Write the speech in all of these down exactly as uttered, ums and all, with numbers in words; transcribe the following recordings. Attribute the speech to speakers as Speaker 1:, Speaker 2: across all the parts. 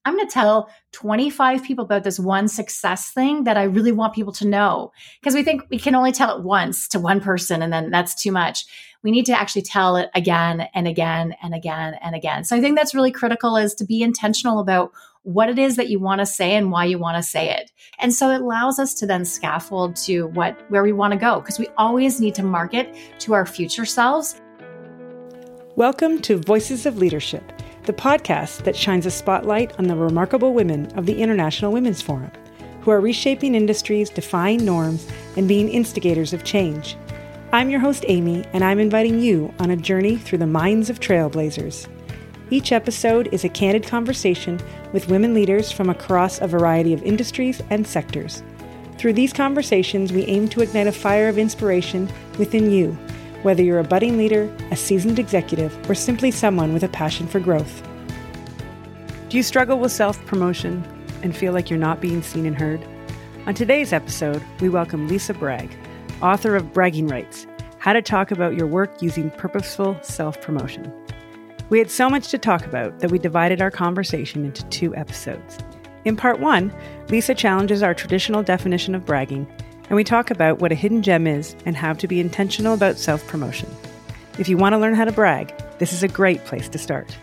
Speaker 1: I'm going to tell twenty-five people about this one success thing that I really want people to know. Because we think we can only tell it once to one person and then that's too much. We need to actually tell it again and again and again and again. So I think that's really critical, is to be intentional about what it is that you want to say and why you want to say it. And so it allows us to then scaffold to what where we want to go, because we always need to market to our future selves.
Speaker 2: Welcome to Voices of Leadership, the podcast that shines a spotlight on the remarkable women of the International Women's Forum, who are reshaping industries, defying norms, and being instigators of change. I'm your host, Amy, and I'm inviting you on a journey through the minds of trailblazers. Each episode is a candid conversation with women leaders from across a variety of industries and sectors. Through these conversations, we aim to ignite a fire of inspiration within you, whether you're a budding leader, a seasoned executive, or simply someone with a passion for growth. Do you struggle with self-promotion and feel like you're not being seen and heard? On today's episode, we welcome Lisa Bragg, author of Bragging Rights: How to Talk About Your Work Using Purposeful Self-Promotion. We had so much to talk about that we divided our conversation into two episodes. In part one, Lisa challenges our traditional definition of bragging, and we talk about what a hidden gem is and how to be intentional about self-promotion. If you want to learn how to brag, this is a great place to start.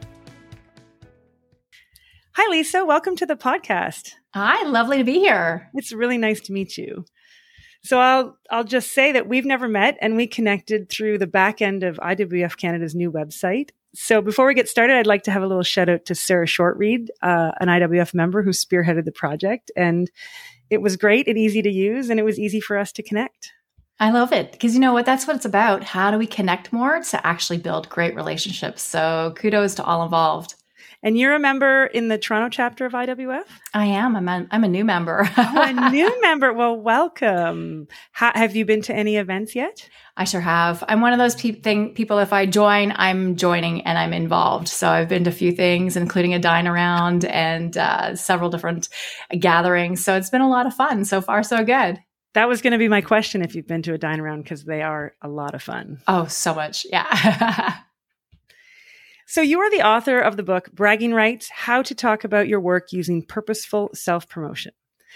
Speaker 2: Hi, Lisa. Welcome to the podcast.
Speaker 1: Hi, lovely to be here.
Speaker 2: It's really nice to meet you. So I'll I'll just say that we've never met, and we connected through the back end of I W F Canada's new website. So before we get started, I'd like to have a little shout out to Sarah Shortreed, uh, an I W F member who spearheaded the project. And it was great and easy to use, and it was easy for us to connect.
Speaker 1: I love it, because you know what? That's what it's about. How do we connect more to actually build great relationships? So kudos to all involved.
Speaker 2: And you're a member in the Toronto chapter of I W F?
Speaker 1: I am. I'm a, I'm a new member.
Speaker 2: Oh, a new member. Well, welcome. How, have you been to any events yet?
Speaker 1: I sure have. I'm one of those pe- thing, people, if I join, I'm joining and I'm involved. So I've been to a few things, including a dine around and uh, several different gatherings. So it's been a lot of fun. So far, so good.
Speaker 2: That was going to be my question, if you've been to a dine around, because they are a lot of fun.
Speaker 1: Oh, so much. Yeah.
Speaker 2: So you are the author of the book, Bragging Rights: How to Talk About Your Work Using Purposeful Self-Promotion.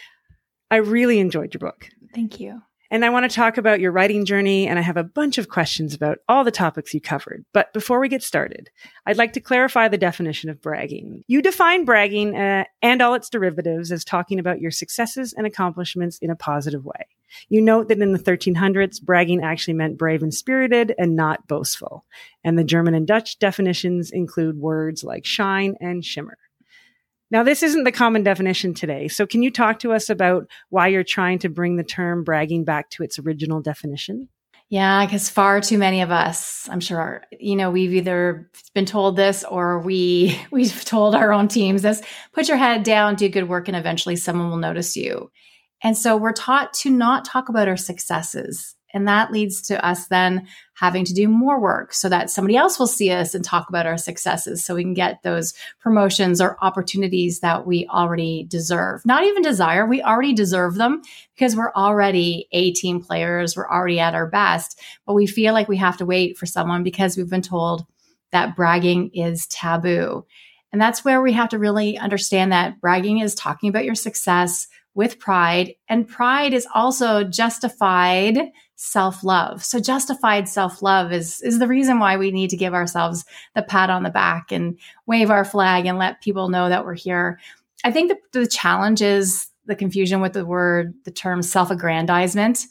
Speaker 2: I really enjoyed your book.
Speaker 1: Thank you.
Speaker 2: And I want to talk about your writing journey, and I have a bunch of questions about all the topics you covered. But before we get started, I'd like to clarify the definition of bragging. You define bragging uh, and all its derivatives as talking about your successes and accomplishments in a positive way. You note that in the thirteen hundreds, bragging actually meant brave and spirited and not boastful. And the German and Dutch definitions include words like shine and shimmer. Now, this isn't the common definition today. So can you talk to us about why you're trying to bring the term bragging back to its original definition?
Speaker 1: Yeah, because far too many of us, I'm sure, you know, we've either been told this or we, we've told our own teams this: put your head down, do good work, and eventually someone will notice you. And so we're taught to not talk about our successes. And that leads to us then having to do more work so that somebody else will see us and talk about our successes, so we can get those promotions or opportunities that we already deserve. Not even desire, we already deserve them, because we're already A team players, we're already at our best, but we feel like we have to wait for someone because we've been told that bragging is taboo. And that's where we have to really understand that bragging is talking about your success with pride, and pride is also justified self-love. So justified self-love is, is the reason why we need to give ourselves the pat on the back and wave our flag and let people know that we're here. I think the, the challenge is the confusion with the word, the term self-aggrandizement.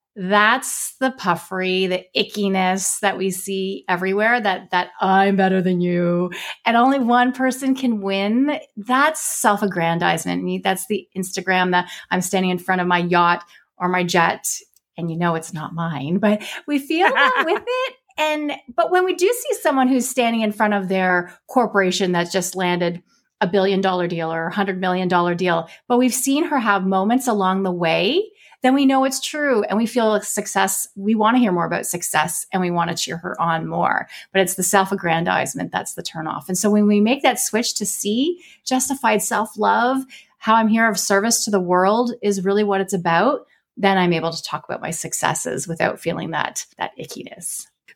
Speaker 1: That's the puffery, the ickiness that we see everywhere, that that I'm better than you and only one person can win. That's self-aggrandizement. That's the Instagram that I'm standing in front of my yacht or my jet, and you know it's not mine, but we feel that with it. And but when we do see someone who's standing in front of their corporation that's just landed a billion dollar deal or a hundred million dollar deal, but we've seen her have moments along the way, then we know it's true and we feel a success. We want to hear more about success and we want to cheer her on more. But it's the self-aggrandizement that's the turnoff. And so when we make that switch to see justified self-love, how I'm here of service to the world is really what it's about, then I'm able to talk about my successes without feeling that that ickiness.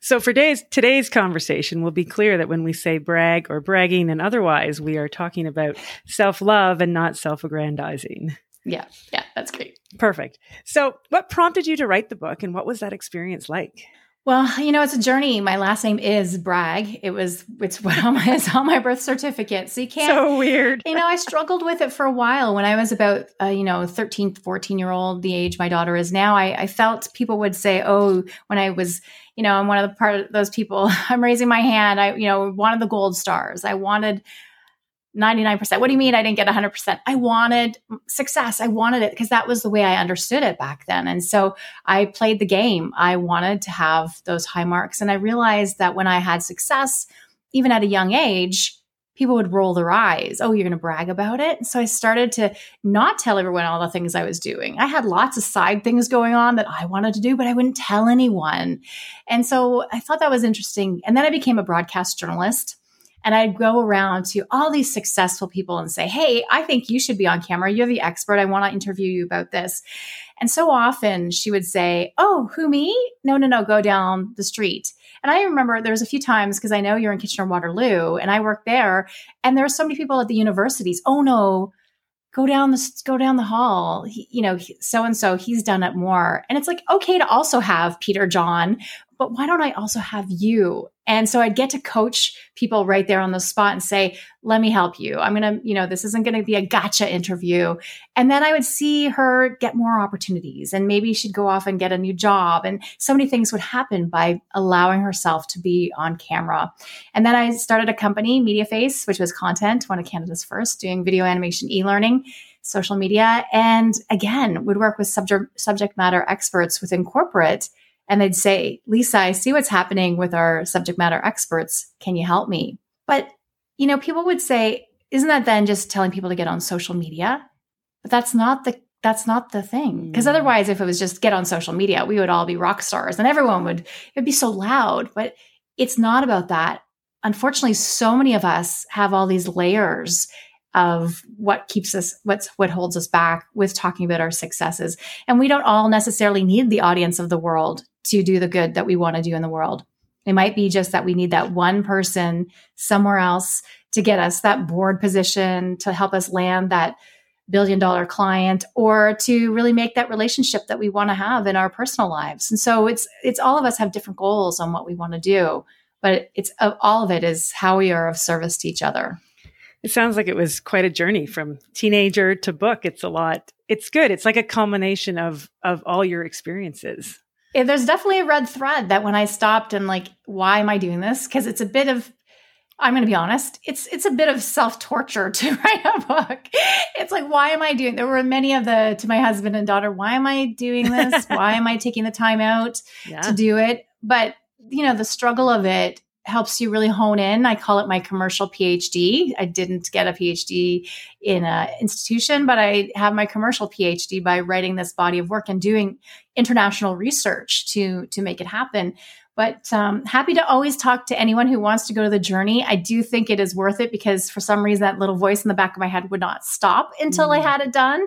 Speaker 2: So for days, today's conversation will be clear that when we say brag or bragging and otherwise, we are talking about self-love and not self-aggrandizing.
Speaker 1: Yeah. Yeah. That's great.
Speaker 2: Perfect. So what prompted you to write the book and what was that experience like?
Speaker 1: Well, you know, it's a journey. My last name is Bragg. It was, it's what on my, it's on my birth certificate. So you can't,
Speaker 2: so weird.
Speaker 1: You know, I struggled with it for a while when I was about, uh, you know, thirteen, fourteen year old, the age my daughter is now. I, I felt people would say, oh, when I was, you know, I'm one of the part of those people, I'm raising my hand. I, you know, wanted the gold stars. I wanted ninety-nine percent. What do you mean I didn't get one hundred percent? I wanted success. I wanted it because that was the way I understood it back then. And so I played the game. I wanted to have those high marks. And I realized that when I had success, even at a young age, people would roll their eyes. Oh, you're going to brag about it? And so I started to not tell everyone all the things I was doing. I had lots of side things going on that I wanted to do, but I wouldn't tell anyone. And so I thought that was interesting. And then I became a broadcast journalist. And I'd go around to all these successful people and say, hey, I think you should be on camera. You're the expert. I want to interview you about this. And so often she would say, oh, who, me? No, no, no, go down the street. And I remember there was a few times, because I know you're in Kitchener-Waterloo and I worked there. And there were so many people at the universities. Oh, no, go down the, go down the hall. He, you know, so-and-so, he's done it more. And it's like, okay to also have Peter John, but why don't I also have you? And so I'd get to coach people right there on the spot and say, let me help you. I'm going to, you know, this isn't going to be a gotcha interview. And then I would see her get more opportunities and maybe she'd go off and get a new job. And so many things would happen by allowing herself to be on camera. And then I started a company, MediaFace, which was content, one of Canada's first, doing video animation, e-learning, social media. And again, would work with subject, subject matter experts within corporate. And they'd say, Lisa, I see what's happening with our subject matter experts. Can you help me? But, you know, people would say, isn't that then just telling people to get on social media? But that's not the, that's not the thing. Because otherwise, if it was just get on social media, we would all be rock stars and everyone would, it'd be so loud. But it's not about that. Unfortunately, so many of us have all these layers of what keeps us, what's what holds us back with talking about our successes. And we don't all necessarily need the audience of the world to do the good that we want to do in the world. It might be just that we need that one person somewhere else to get us that board position, to help us land that billion dollar client, or to really make that relationship that we want to have in our personal lives. And so it's, it's all of us have different goals on what we want to do, but it's all of it is how we are of service to each other.
Speaker 2: It sounds like it was quite a journey from teenager to book. It's a lot. It's good. It's like a culmination of, of all your experiences.
Speaker 1: Yeah, there's definitely a red thread that when I stopped and like, why am I doing this? Because it's a bit of, I'm going to be honest, it's it's a bit of self-torture to write a book. It's like, why am I doing, there were many of the, to my husband and daughter, why am I doing this? Why am I taking the time out yeah. to do it? But, you know, the struggle of it helps you really hone in. I call it my commercial PhD. I didn't get a PhD in an institution, but I have my commercial PhD by writing this body of work and doing international research to, to make it happen. But um, happy to always talk to anyone who wants to go to the journey. I do think it is worth it because for some reason that little voice in the back of my head would not stop until mm. I had it done.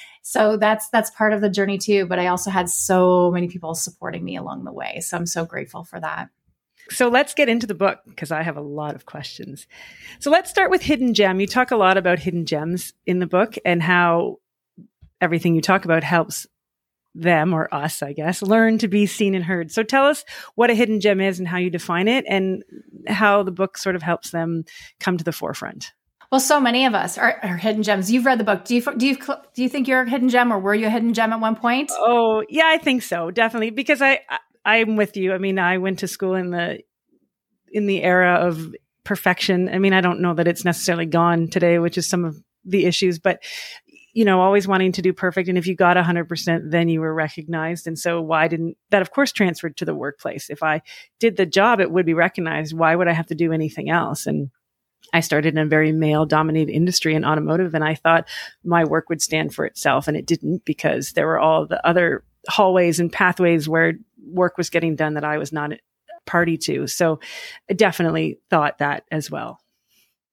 Speaker 1: So that's that's part of the journey too. But I also had so many people supporting me along the way. So I'm so grateful for that.
Speaker 2: So let's get into the book because I have a lot of questions. So let's start with Hidden Gem. You talk a lot about hidden gems in the book and how everything you talk about helps them or us, I guess, learn to be seen and heard. So tell us what a hidden gem is and how you define it and how the book sort of helps them come to the forefront.
Speaker 1: Well, so many of us are, are hidden gems. You've read the book. Do you do you do you think you're a hidden gem, or were you a hidden gem at one point?
Speaker 2: Oh, yeah, I think so, definitely, because I, I I'm with you. I mean, I went to school in the in the era of perfection. I mean, I don't know that it's necessarily gone today, which is some of the issues, but you know, always wanting to do perfect. And if you got one hundred percent, then you were recognized. And so why didn't that, of course, transferred to the workplace? If I did the job, it would be recognized. Why would I have to do anything else? And I started in a very male-dominated industry in automotive, and I thought my work would stand for itself, and it didn't, because there were all the other hallways and pathways where work was getting done that I was not party to. So I definitely thought that as well.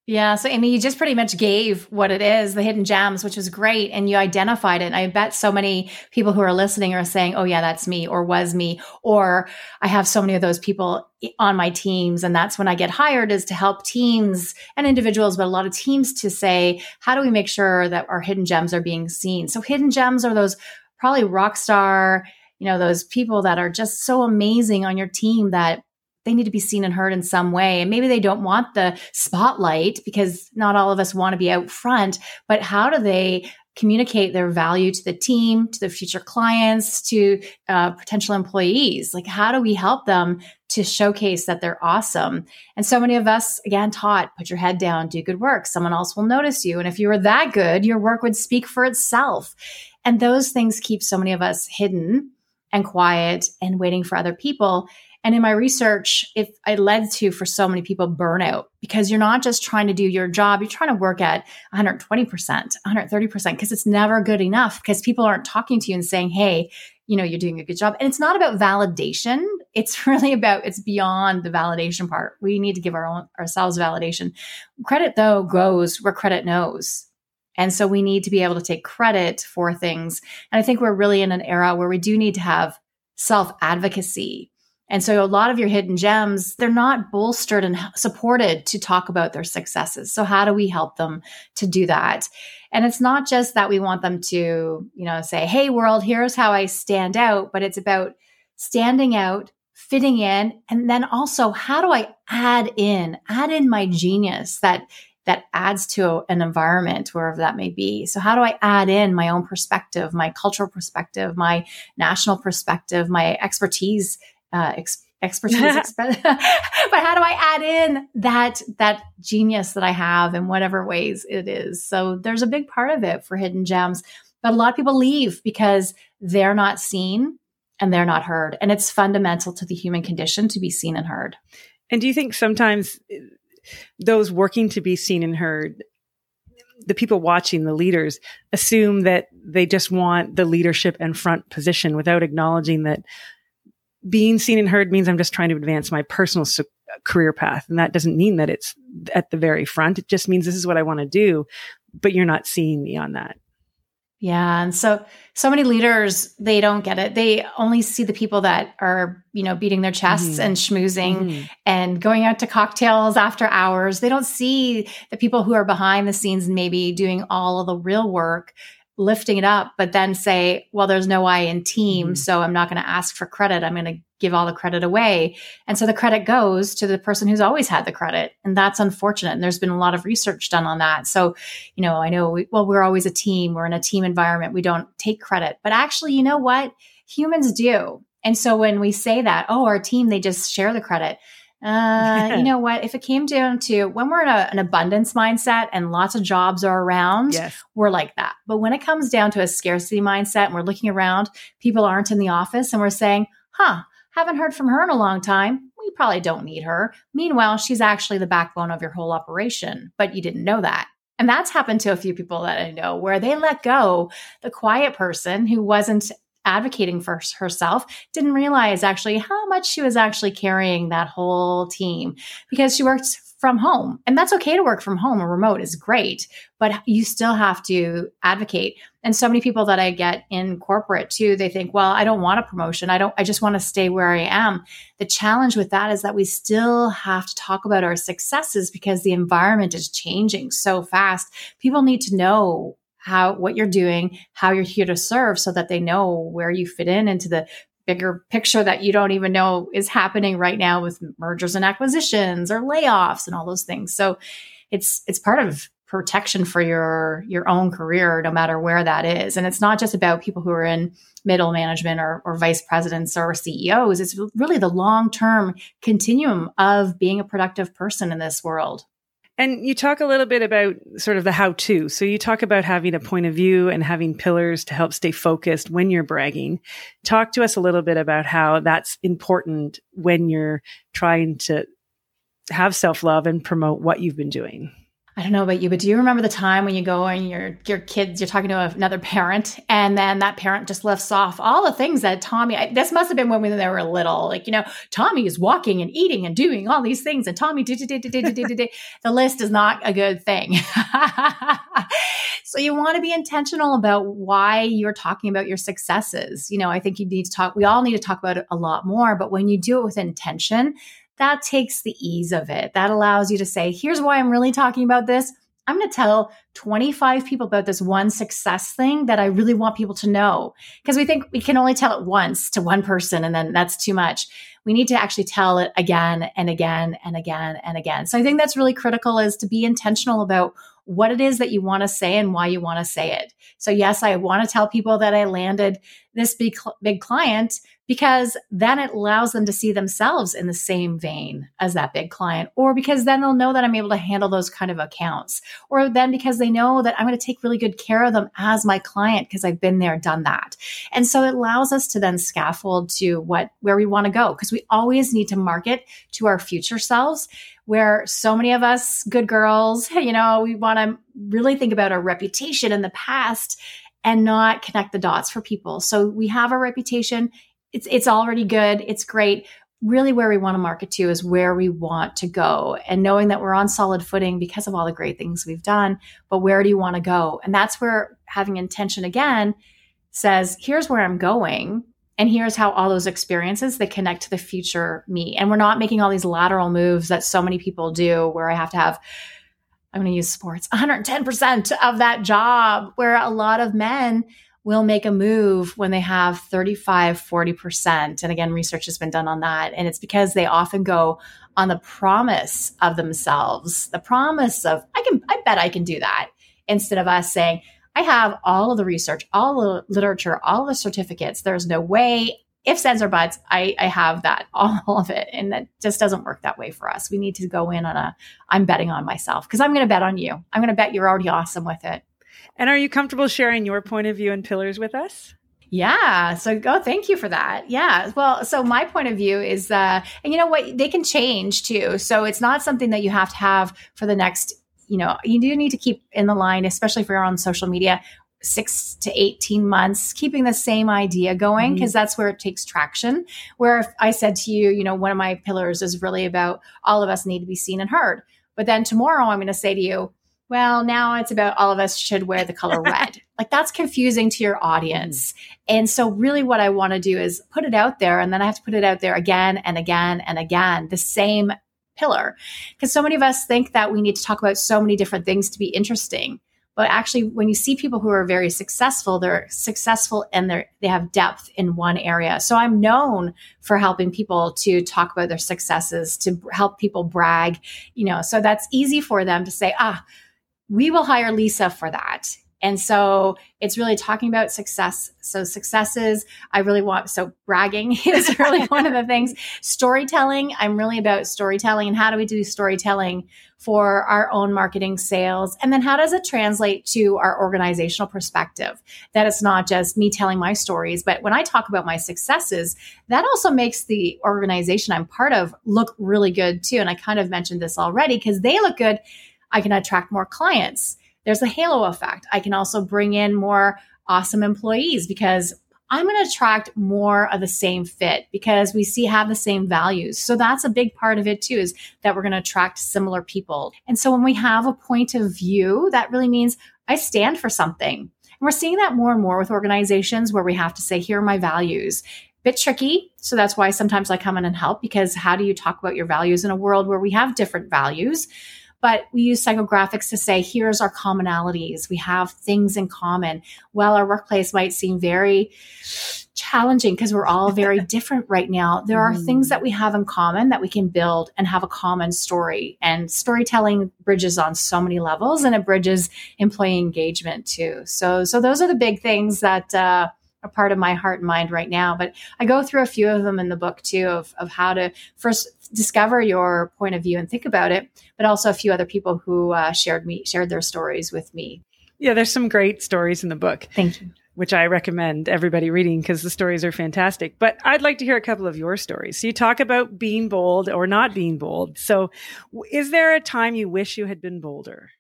Speaker 1: Yeah. So, Amy, you just pretty much gave what it is, the hidden gems, which was great. And you identified it. And I bet so many people who are listening are saying, oh, yeah, that's me or was me. Or I have so many of those people on my teams. And that's when I get hired, is to help teams and individuals, but a lot of teams, to say, how do we make sure that our hidden gems are being seen? So hidden gems are those probably rock star, you know, those people that are just so amazing on your team that they need to be seen and heard in some way. And maybe they don't want the spotlight, because not all of us want to be out front, but how do they communicate their value to the team, to the future clients, to uh, potential employees? Like, how do we help them to showcase that they're awesome? And so many of us, again, taught, put your head down, do good work. Someone else will notice you. And if you were that good, your work would speak for itself. And those things keep so many of us hidden and quiet and waiting for other people. And in my research, if I led to, for so many people, burnout, because you're not just trying to do your job, you're trying to work at one hundred twenty percent, one hundred thirty percent, because it's never good enough, because people aren't talking to you and saying, hey, you know, you're doing a good job. And it's not about validation. It's really about, it's beyond the validation part. We need to give our own, ourselves validation. Credit, though, goes where credit knows. And so we need to be able to take credit for things. And I think we're really in an era where we do need to have self-advocacy. And so a lot of your hidden gems, they're not bolstered and supported to talk about their successes. So how do we help them to do that? And it's not just that we want them to, you know, say, hey, world, here's how I stand out, but it's about standing out, fitting in, and then also, how do I add in, add in my genius that that adds to an environment, wherever that may be. So how do I add in my own perspective, my cultural perspective, my national perspective, my expertise, uh, ex- expertise, exp- but how do I add in that, that genius that I have in whatever ways it is? So there's a big part of it for hidden gems, but a lot of people leave because they're not seen and they're not heard. And it's fundamental to the human condition to be seen and heard.
Speaker 2: And do you think sometimes those working to be seen and heard, the people watching, the leaders, assume that they just want the leadership and front position without acknowledging that being seen and heard means I'm just trying to advance my personal su- career path. And that doesn't mean that it's at the very front. It just means this is what I want to do, but you're not seeing me on that.
Speaker 1: Yeah. And so, so many leaders, they don't get it. They only see the people that are, you know, beating their chests mm-hmm. and schmoozing mm-hmm. and going out to cocktails after hours. They don't see the people who are behind the scenes, maybe doing all of the real work, lifting it up, but then say, well, there's no I in team, mm-hmm. so I'm not going to ask for credit. I'm going to give all the credit away. And so the credit goes to the person who's always had the credit. And that's unfortunate. And there's been a lot of research done on that. So, you know, I know, we, well, we're always a team. We're in a team environment. We don't take credit. But actually, you know what? Humans do. And so when we say that, oh, our team, they just share the credit. Uh, you know what? If it came down to when we're in a, an abundance mindset and lots of jobs are around,
Speaker 2: yes.
Speaker 1: we're like that. But when it comes down to a scarcity mindset and we're looking around, people aren't in the office and we're saying, huh, haven't heard from her in a long time. We probably don't need her. Meanwhile, she's actually the backbone of your whole operation, but you didn't know that. And that's happened to a few people that I know, where they let go the quiet person who wasn't advocating for herself, didn't realize actually how much she was actually carrying that whole team, because she worked from home. And that's okay to work from home. A remote is great, but you still have to advocate. And so many people that I get in corporate too, they think, well, I don't want a promotion. I don't, I just want to stay where I am. The challenge with that is that we still have to talk about our successes because the environment is changing so fast. People need to know how, what you're doing, how you're here to serve, so that they know where you fit in into the bigger picture that you don't even know is happening right now with mergers and acquisitions or layoffs and all those things. So it's, it's part of protection for your, your own career, no matter where that is. And it's not just about people who are in middle management or, or vice presidents or C E Os. It's really the long-term continuum of being a productive person in this world.
Speaker 2: And you talk a little bit about sort of the how-to. So you talk about having a point of view and having pillars to help stay focused when you're bragging. Talk to us a little bit about how that's important when you're trying to have self-love and promote what you've been doing.
Speaker 1: I don't know about you, but do you remember the time when you go and your your kids, you're talking to another parent, and then that parent just lifts off all the things that Tommy, I, this must have been when we, they were little, like, you know, Tommy is walking and eating and doing all these things, and Tommy, did, did, did, did, did, did. The list is not a good thing. So you want to be intentional about why you're talking about your successes. You know, I think you need to talk, we all need to talk about it a lot more, but when you do it with intention, that takes the ease of it. That allows you to say, here's why I'm really talking about this. I'm going to tell twenty-five people about this one success thing that I really want people to know. Because we think we can only tell it once to one person and then that's too much. We need to actually tell it again and again and again and again. So I think that's really critical, is to be intentional about what it is that you want to say and why you want to say it. So yes, I want to tell people that I landed this big, big client, because then it allows them to see themselves in the same vein as that big client, or because then they'll know that I'm able to handle those kind of accounts, or then because they know that I'm going to take really good care of them as my client because I've been there, done that. And so it allows us to then scaffold to what, where we want to go, because we always need to market to our future selves, where so many of us good girls, you know, we want to really think about our reputation in the past and not connect the dots for people. So we have our reputation. It's it's already good. It's great. Really where we want to market to is where we want to go, and knowing that we're on solid footing because of all the great things we've done, but where do you want to go? And that's where having intention again says, here's where I'm going. And here's how all those experiences, they connect to the future me. And we're not making all these lateral moves that so many people do, where I have to have, I'm going to use sports, one hundred ten percent of that job, where a lot of men will make a move when they have thirty-five, forty percent. And again, research has been done on that. And it's because they often go on the promise of themselves, the promise of, I can, I bet I can do that, instead of us saying, I have all of the research, all the literature, all the certificates. There's no way, ifs, ands, or buts, I, I have that, all of it. And that just doesn't work that way for us. We need to go in on a, I'm betting on myself, because I'm going to bet on you. I'm going to bet you're already awesome with it.
Speaker 2: And are you comfortable sharing your point of view and pillars with us?
Speaker 1: Yeah. So go, oh, thank you for that. Yeah. Well, so my point of view is, uh, and you know what, they can change too. So it's not something that you have to have for the next, you know, you do need to keep in the line, especially if you're on social media, six to eighteen months, keeping the same idea going, because mm-hmm. that's where it takes traction. Where if I said to you, you know, one of my pillars is really about all of us need to be seen and heard. But then tomorrow I'm going to say to you, well, now it's about all of us should wear the color red. Like, that's confusing to your audience. And so really what I want to do is put it out there, and then I have to put it out there again and again and again, the same pillar. Because so many of us think that we need to talk about so many different things to be interesting. But actually, when you see people who are very successful, they're successful and they they have depth in one area. So I'm known for helping people to talk about their successes, to help people brag, you know, so that's easy for them to say, ah, we will hire Lisa for that. And so it's really talking about success. So successes, I really want, so bragging is really one of the things. Storytelling, I'm really about storytelling, and how do we do storytelling for our own marketing, sales? And then how does it translate to our organizational perspective? That it's not just me telling my stories, but when I talk about my successes, that also makes the organization I'm part of look really good too. And I kind of mentioned this already, because they look good. I can attract more clients. There's a halo effect. I can also bring in more awesome employees, because I'm going to attract more of the same fit, because we see have the same values. So that's a big part of it too, is that we're going to attract similar people. And so when we have a point of view, that really means I stand for something. And we're seeing that more and more with organizations, where we have to say, here are my values. Bit tricky. So that's why sometimes I come in and help, because how do you talk about your values in a world where we have different values? But we use psychographics to say, here's our commonalities. We have things in common. Well, our workplace might seem very challenging because we're all very different right now. There are mm. things that we have in common that we can build and have a common story. And storytelling bridges on so many levels, and it bridges employee engagement too. So, so those are the big things that uh, are part of my heart and mind right now. But I go through a few of them in the book too, of, of how to first discover your point of view and think about it, but also a few other people who uh, shared me shared their stories with me.
Speaker 2: Yeah, there's some great stories in the book.
Speaker 1: Thank you.
Speaker 2: Which I recommend everybody reading, because the stories are fantastic. But I'd like to hear a couple of your stories. So you talk about being bold or not being bold. So is there a time you wish you had been bolder?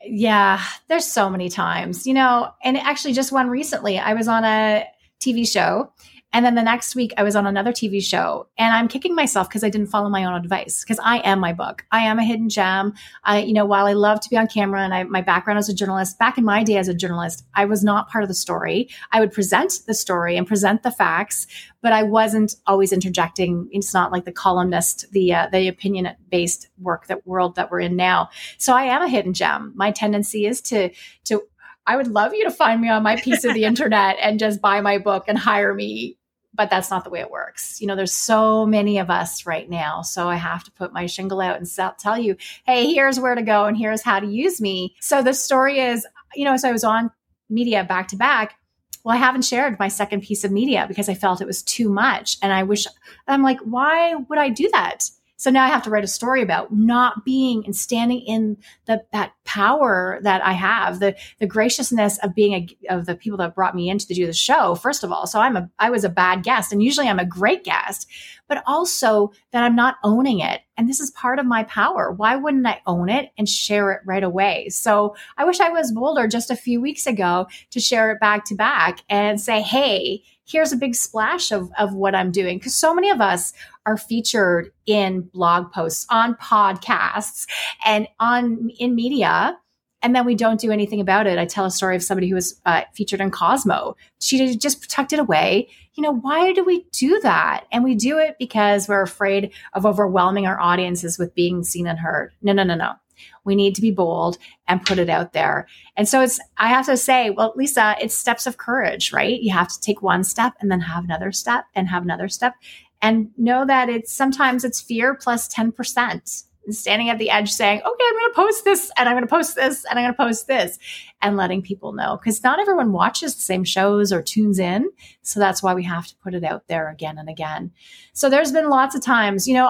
Speaker 1: Yeah, there's so many times, you know, and actually just one recently, I was on a T V show. And then the next week I was on another T V show, and I'm kicking myself because I didn't follow my own advice, because I am my book. I am a hidden gem. I, you know, while I love to be on camera and I, my background as a journalist, back in my day as a journalist, I was not part of the story. I would present the story and present the facts, but I wasn't always interjecting. It's not like the columnist, the, uh, the opinion based work that world that we're in now. So I am a hidden gem. My tendency is to, to, I would love you to find me on my piece of the internet and just buy my book and hire me. But that's not the way it works. You know, there's so many of us right now. So I have to put my shingle out and sell, tell you, hey, here's where to go and here's how to use me. So the story is, you know, so I was on media back to back. Well, I haven't shared my second piece of media because I felt it was too much. And I wish, I'm like, why would I do that? So now I have to write a story about not being and standing in the, that power that I have, the the graciousness of being a, of the people that brought me in to do the show. First of all, so I'm a I was a bad guest, and usually I'm a great guest, but also that I'm not owning it. And this is part of my power. Why wouldn't I own it and share it right away? So I wish I was bolder just a few weeks ago to share it back to back and say, hey, here's a big splash of, of what I'm doing. Because so many of us are featured in blog posts, on podcasts, and on in media, and then we don't do anything about it. I tell a story of somebody who was uh, featured in Cosmo. She just tucked it away. You know, why do we do that? And we do it because we're afraid of overwhelming our audiences with being seen and heard. No, no, no, no. We need to be bold and put it out there. And so it's, I have to say, well, Lisa, it's steps of courage, right? You have to take one step and then have another step and have another step, and know that it's sometimes it's fear plus ten percent. Standing at the edge saying, okay, I'm going to post this and I'm going to post this and I'm going to post this, and letting people know, because not everyone watches the same shows or tunes in. So that's why we have to put it out there again and again. So there's been lots of times, you know,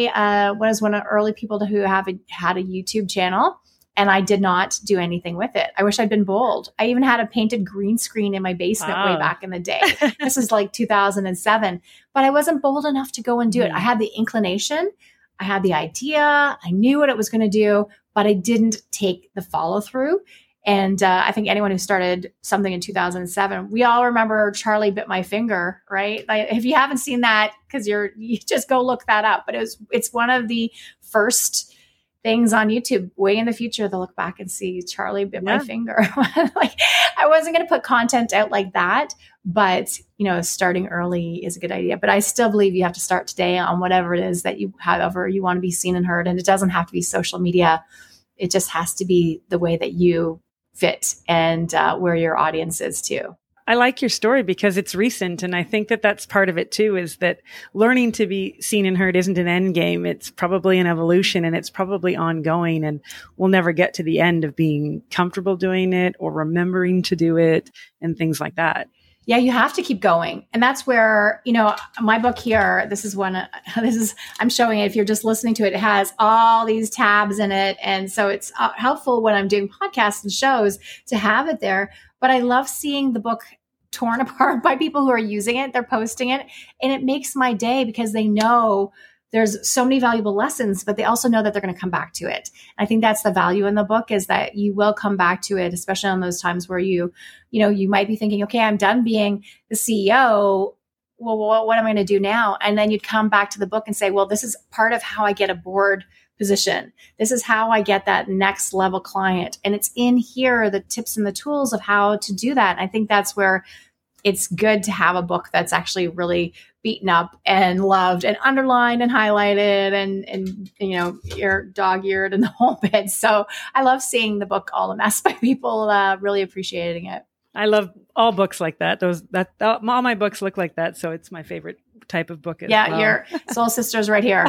Speaker 1: I uh, was one of the early people to, who have a, had a YouTube channel, and I did not do anything with it. I wish I'd been bold. I even had a painted green screen in my basement wow. way back in the day. This is like two thousand seven, but I wasn't bold enough to go and do it. I had the inclination. I had the idea, I knew what it was going to do, but I didn't take the follow through. And uh, I think anyone who started something in two thousand seven, we all remember Charlie Bit My Finger, right? Like, if you haven't seen that, because you're, you just go look that up. But it was, it's one of the first things on YouTube. Way in the future, they'll look back and see Charlie Bit yeah. My Finger. Like, I wasn't going to put content out like that, but you know, starting early is a good idea. But I still believe you have to start today on whatever it is that you, however you want to be seen and heard. And it doesn't have to be social media. It just has to be the way that you fit and uh, where your audience is too.
Speaker 2: I like your story because it's recent. And I think that that's part of it too, is that learning to be seen and heard isn't an end game. It's probably an evolution, and it's probably ongoing, and we'll never get to the end of being comfortable doing it or remembering to do it and things like that.
Speaker 1: Yeah, you have to keep going. And that's where, you know, my book here, this is one, uh, this is, I'm showing it. If you're just listening to it, it has all these tabs in it. And so it's uh, helpful when I'm doing podcasts and shows to have it there. But I love seeing the book torn apart by people who are using it. They're posting it. And it makes my day, because they know there's so many valuable lessons, but they also know that they're going to come back to it. And I think that's the value in the book, is that you will come back to it, especially on those times where you, you know, you might be thinking, okay, I'm done being the C E O. Well, what, what am I going to do now? And then you'd come back to the book and say, well, this is part of how I get a board position. This is how I get that next level client. And it's in here, the tips and the tools of how to do that. And I think that's where it's good to have a book that's actually really beaten up and loved and underlined and highlighted and, and you know, ear, dog-eared and the whole bit. So I love seeing the book all a mess by people uh, really appreciating it.
Speaker 2: I love all books like that. Those that all my books look like that. So it's my favorite type of book as
Speaker 1: yeah,
Speaker 2: well.
Speaker 1: Your soul sisters right here.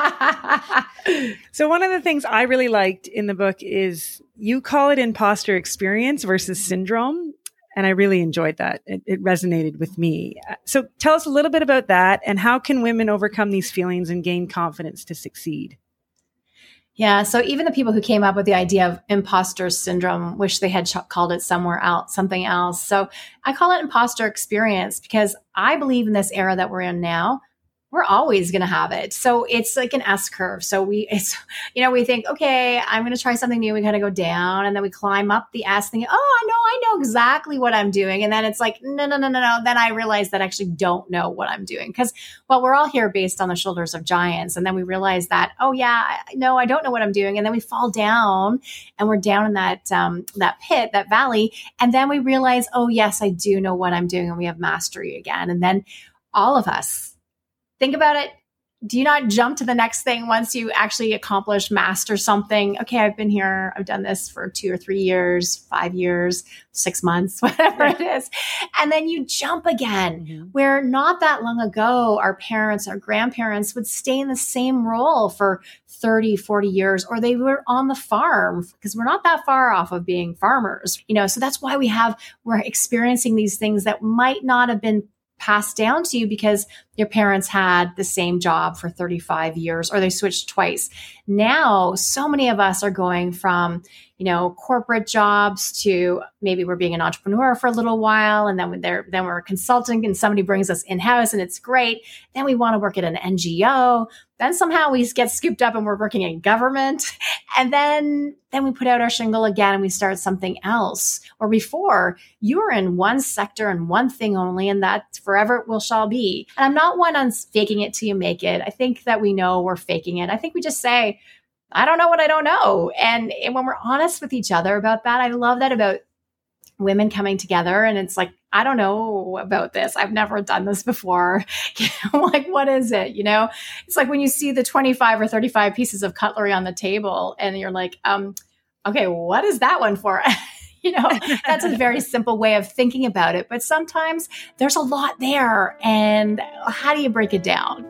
Speaker 2: So one of the things I really liked in the book is you call it imposter experience versus syndrome. And I really enjoyed that. It, it resonated with me. So tell us a little bit about that, and how can women overcome these feelings and gain confidence to succeed?
Speaker 1: Yeah. So even the people who came up with the idea of imposter syndrome wish they had ch- called it somewhere else, something else. So I call it imposter experience, because I believe in this era that we're in now, we're always going to have it. So it's like an S curve. So we, it's, you know, we think, okay, I'm going to try something new. We kind of go down and then we climb up the S thinking, oh, I know, I know exactly what I'm doing. And then it's like, no, no, no, no, no. Then I realize that I actually don't know what I'm doing. Cause well, we're all here based on the shoulders of giants. And then we realize that, oh yeah, no, I don't know what I'm doing. And then we fall down and we're down in that, um, that pit, that valley. And then we realize, oh yes, I do know what I'm doing. And we have mastery again. And then all of us, think about it. Do you not jump to the next thing once you actually accomplish, master something? Okay, I've been here. I've done this for two or three years, five years, six months, whatever it is. And then you jump again, mm-hmm. where not that long ago, our parents, our grandparents would stay in the same role for thirty, forty years, or they were on the farm because we're not that far off of being farmers. You know, so that's why we have, we're experiencing these things that might not have been passed down to you because your parents had the same job for thirty-five years or they switched twice. Now, so many of us are going from, you know, corporate jobs to maybe we're being an entrepreneur for a little while. And then they're, then we're consulting and somebody brings us in-house and it's great. Then we want to work at an N G O. Then somehow we get scooped up and we're working in government. And then, then we put out our shingle again and we start something else. Or before, you were in one sector and one thing only, and that forever it will shall be. And I'm not one on faking it till you make it. I think that we know we're faking it. I think we just say, I don't know what I don't know. And, and when we're honest with each other about that, I love that about women coming together. And it's like, I don't know about this. I've never done this before. You know, like, what is it? You know, it's like when you see the twenty-five or thirty-five pieces of cutlery on the table and you're like, um, okay, what is that one for? You know, that's a very simple way of thinking about it. But sometimes there's a lot there. And how do you break it down?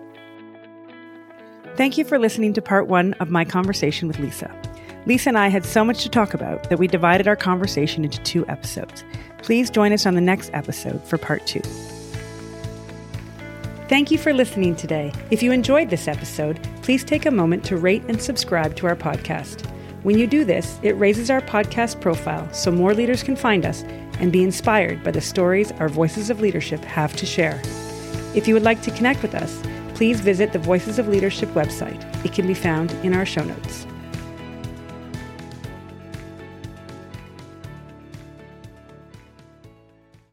Speaker 2: Thank you for listening to part one of my conversation with Lisa. Lisa and I had so much to talk about that we divided our conversation into two episodes. Please join us on the next episode for part two. Thank you for listening today. If you enjoyed this episode, please take a moment to rate and subscribe to our podcast. When you do this, it raises our podcast profile so more leaders can find us and be inspired by the stories our Voices of Leadership have to share. If you would like to connect with us, please visit the Voices of Leadership website. It can be found in our show notes.